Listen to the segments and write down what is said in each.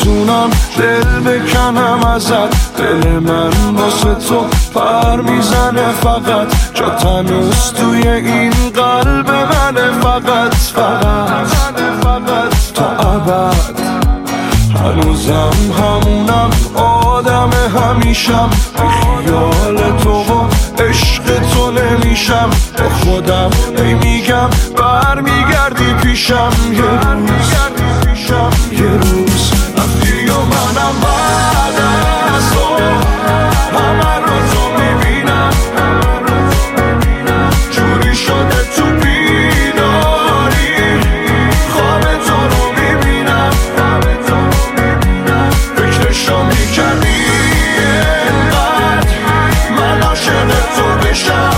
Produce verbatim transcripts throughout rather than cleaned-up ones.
نمیتونم دل بکنم ازت، دل من واسه تو پر میزنه فقط، جا تنوز توی این قلب منه فقط فقط تا ابد. هنوزم همونم آدم همیشم، بی خیال تو و عشق تو نمیشم، با خودم نمیگم برمیگردی پیشم یه روز یه روز رفتی و منم بعد از تو همه رو تو میبینم، جوری شده تو بیداری خواب تو رو میبینم، فکرشو میکردی اینقدر من عاشق تو بشم،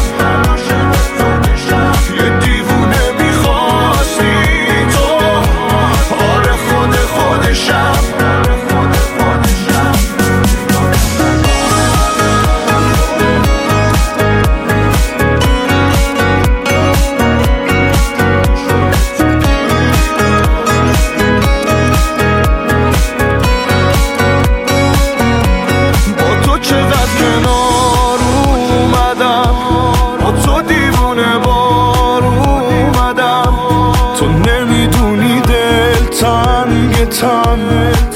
یه دیوونه میخواستی تو، آره خود خودشم. تو نمیدونی دل تنگ تنگ